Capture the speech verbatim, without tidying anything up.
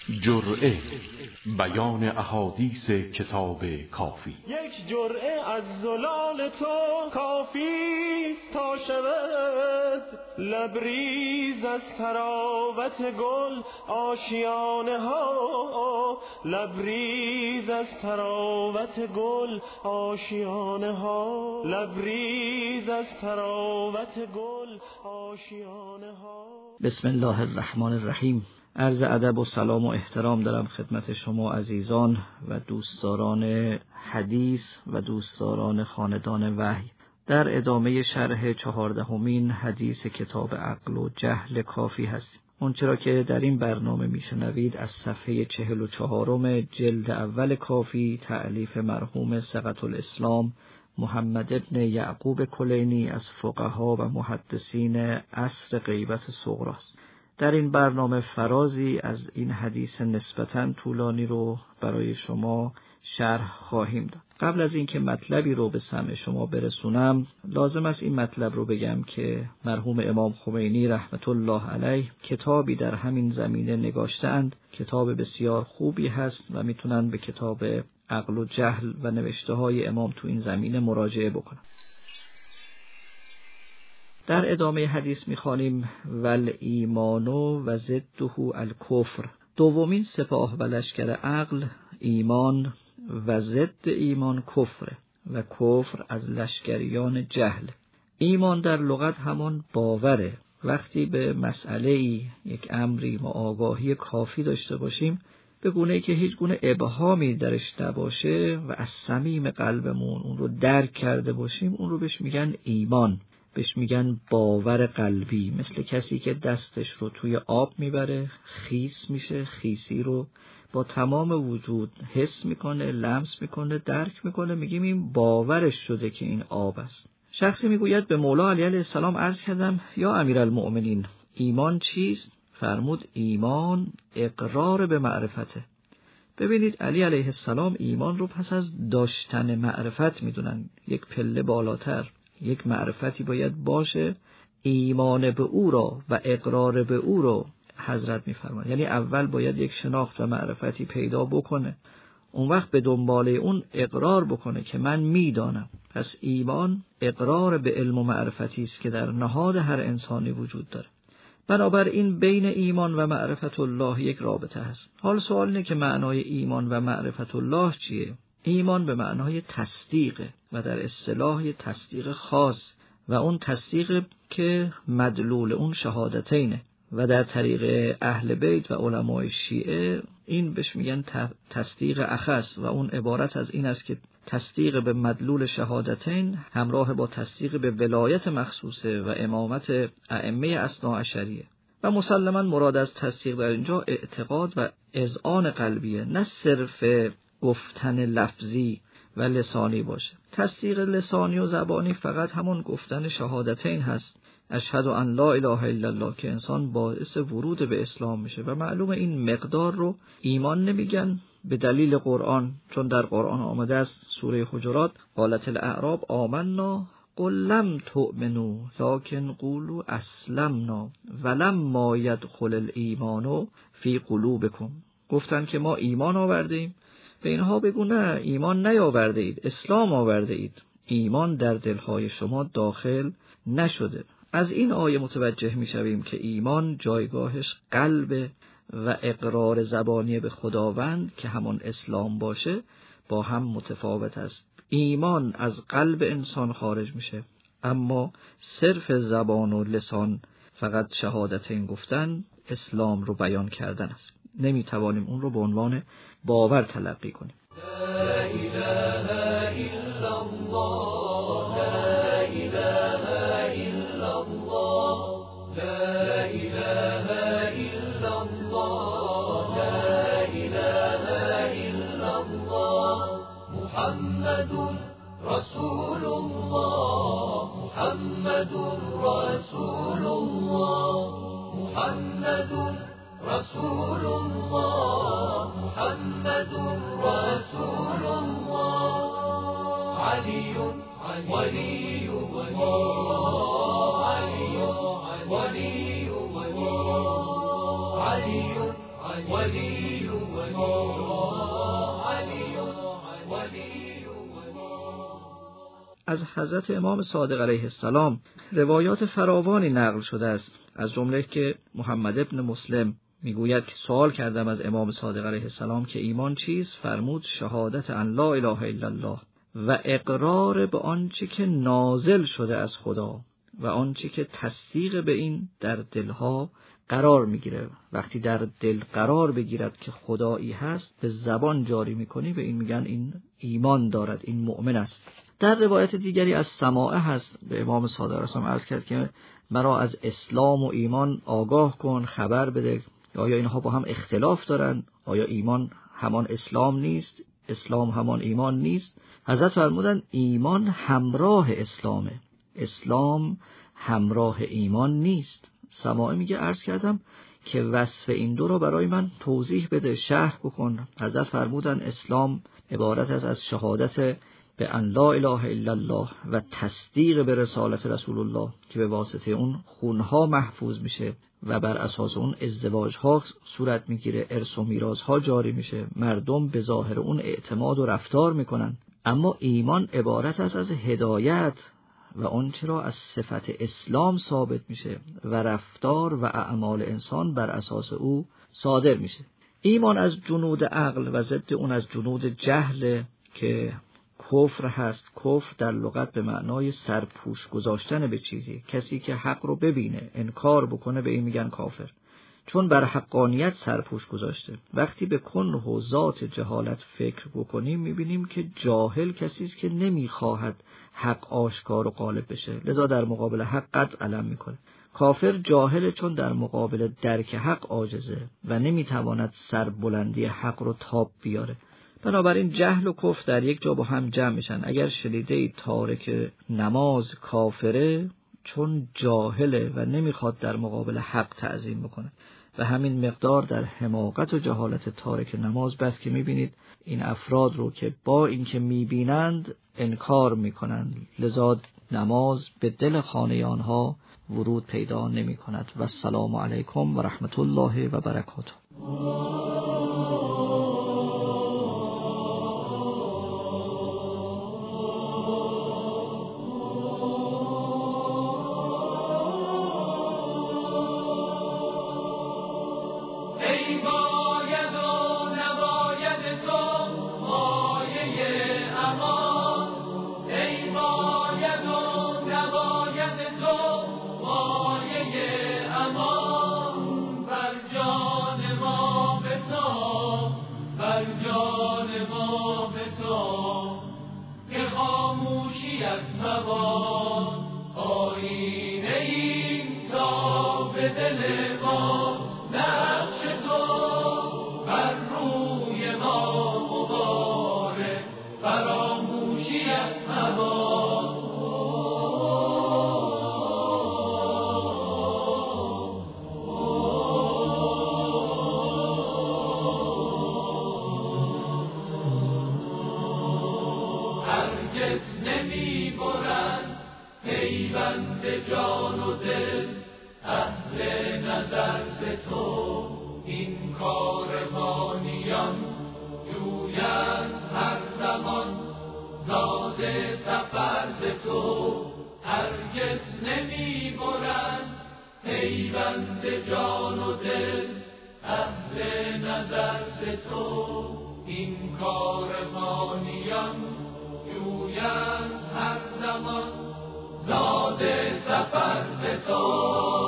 جرعه بیان احادیث کتاب کافی. یک جرعه از زلال تو کافی تا شود لبریز از تراوت گل آشیانه ها، لبریز از تراوت گل آشیانه ها، لبریز از تراوت گل آشیانه ها. بسم الله الرحمن الرحیم. عرض ادب و سلام و احترام دارم خدمت شما عزیزان و دوستداران حدیث و دوستداران خاندان وحی. در ادامه شرح چهاردهمین حدیث کتاب عقل و جهل کافی هستیم. اونچه را که در این برنامه میشنوید از صفحه چهل و چهارم جلد اول کافی تألیف مرحوم ثقة الاسلام محمد ابن یعقوب کلینی از فقها و محدثین عصر غیبت صغری است. در این برنامه فرازی از این حدیث نسبتاً طولانی رو برای شما شرح خواهیم داد. قبل از اینکه مطلبی رو به سمع شما برسونم، لازم است این مطلب رو بگم که مرحوم امام خمینی رحمت الله علیه کتابی در همین زمینه نگاشتند. کتاب بسیار خوبی هست و میتونن به کتاب عقل و جهل و نوشته های امام تو این زمینه مراجعه بکنن. در ادامه حدیث میخوانیم ول ایمانو و ضده الکفر. دومین سپاه و لشکر عقل ایمان و ضد ایمان کفر و کفر از لشکریان جهل. ایمان در لغت همان باوره. وقتی به مسئله ای یک امری ما آگاهی کافی داشته باشیم به گونه‌ای که هیچ گونه ابهامی درش نباشه و از صمیم قلبمون اون رو درک کرده باشیم، اون رو بهش میگن ایمان، بهش میگن باور قلبی. مثل کسی که دستش رو توی آب میبره، خیس میشه، خیسی رو با تمام وجود حس میکنه، لمس میکنه، درک میکنه، میگیم این باورش شده که این آب است. شخصی میگوید به مولا علی علیه السلام عرض کردم یا امیرالمؤمنین ایمان چیست؟ فرمود ایمان اقرار به معرفته. ببینید علی علیه السلام ایمان رو پس از داشتن معرفت میدونن، یک پله بالاتر یک معرفتی باید باشه. ایمان به او را و اقرار به او را حضرت میفرمان، یعنی اول باید یک شناخت و معرفتی پیدا بکنه، اون وقت به دنباله اون اقرار بکنه که من میدانم. پس ایمان اقرار به علم و معرفتی است که در نهاد هر انسانی وجود داره. بنابراین بین ایمان و معرفت الله یک رابطه هست. حال سوال اینه که معنای ایمان و معرفت الله چیه؟ ایمان به معنای تصدیق و در اصطلاح تصدیق خاص و اون تصدیق که مدلول اون شهادتینه و در طریق اهل بیت و علمای شیعه این بهش میگن تصدیق اخص و اون عبارت از این است که تصدیق به مدلول شهادتین همراه با تصدیق به ولایت مخصوصه و امامت ائمه اثنا عشریه. و مسلماً مراد از تصدیق در اینجا اعتقاد و اذعان قلبیه، نه صرف گفتن لفظی و لسانی باشه. تصدیق لسانی و زبانی فقط همون گفتن شهادتین هست، اشهد ان لا اله الا الله، که انسان باعث ورود به اسلام میشه و معلومه این مقدار رو ایمان نمیگن به دلیل قرآن، چون در قرآن آمده است سوره حجرات قالت الاعراب آمنا قل لم تؤمنوا لکن قولوا اسلمنا ولما يدخل الايمان فی قلوبکم. گفتن که ما ایمان آورده ایم. به اینها بگو نه، ایمان نیاورده اید، اسلام آورده اید، ایمان در دلهای شما داخل نشده. از این آیه متوجه میشویم که ایمان جایگاهش قلب و اقرار زبانی به خداوند که همون اسلام باشه با هم متفاوت است. ایمان از قلب انسان خارج میشه، اما صرف زبان و لسان فقط شهادتین گفتن اسلام رو بیان کردن است. نمیتوانیم اون رو به عنوان باور تلقی کنیم. لا اله الا الله، لا اله الا الله، لا اله الا الله، لا اله الا الله، محمد رسول الله، محمد رسول الله، محمد رسول الله، محمد رسول الله، علی ولی الله، علی ولی الله، علی ولی از حضرت امام صادق علیه السلام روایات فراوانی نقل شده است، از جمله که محمد ابن مسلم میگوید که سوال کردم از امام صادق علیه السلام که ایمان چیست؟ فرمود شهادت ان لا اله الا الله و اقرار به آنچه که نازل شده از خدا و آنچه که تصدیق به این در دلها قرار میگیره. وقتی در دل قرار بگیرد که خدایی هست، به زبان جاری میکنی، به این میگن این ایمان دارد، این مؤمن است. در روایت دیگری از سماعه هست، به امام صادق علیه السلام عرض کرد که مرا از اسلام و ایمان آگاه کن، خبر بده، آیا اینها با هم اختلاف دارن؟ آیا ایمان همان اسلام نیست؟ اسلام همان ایمان نیست؟ حضرت فرمودن ایمان همراه اسلامه، اسلام همراه ایمان نیست. سماعه میگه عرض کردم که وصف این دو را برای من توضیح بده، شرح بکن. حضرت فرمودن اسلام عبارت است از شهادت به ان لا اله الا الله و تصدیق به رسالت رسول الله که به واسطه اون خونها محفوظ میشه و بر اساس اون ازدواجها صورت میگیره، ارث و میراثها جاری میشه، مردم به ظاهر اون اعتماد و رفتار میکنن. اما ایمان عبارت است از هدایت و اون چرا از صفت اسلام ثابت میشه و رفتار و اعمال انسان بر اساس او صادر میشه. ایمان از جنود عقل و ضد اون از جنود جهل که کفر هست. کفر در لغت به معنای سرپوش گذاشتن به چیزی. کسی که حق رو ببینه انکار بکنه به این میگن کافر، چون بر حقانیت سرپوش گذاشته. وقتی به کنه و ذات جهالت فکر بکنیم میبینیم که جاهل کسی است که نمیخواهد حق آشکار و غالب بشه، لذا در مقابل حق قد علم میکنه. کافر جاهل چون در مقابل درک حق عاجزه و نمیتواند سربلندی حق رو تاب بیاره. بنابراین جهل و کفر در یک جا با هم جمع میشن. اگر شنیده تارک نماز کافره چون جاهله و نمیخواد در مقابل حق تعظیم بکنه، و همین مقدار در حماقت و جهالت تارک نماز بس که میبینید این افراد رو که با اینکه میبینند انکار میکنند، لذا نماز به دل خانه آنها ورود پیدا نمی کند. و السلام علیکم و رحمت الله و برکاته. زاده سفر ز تو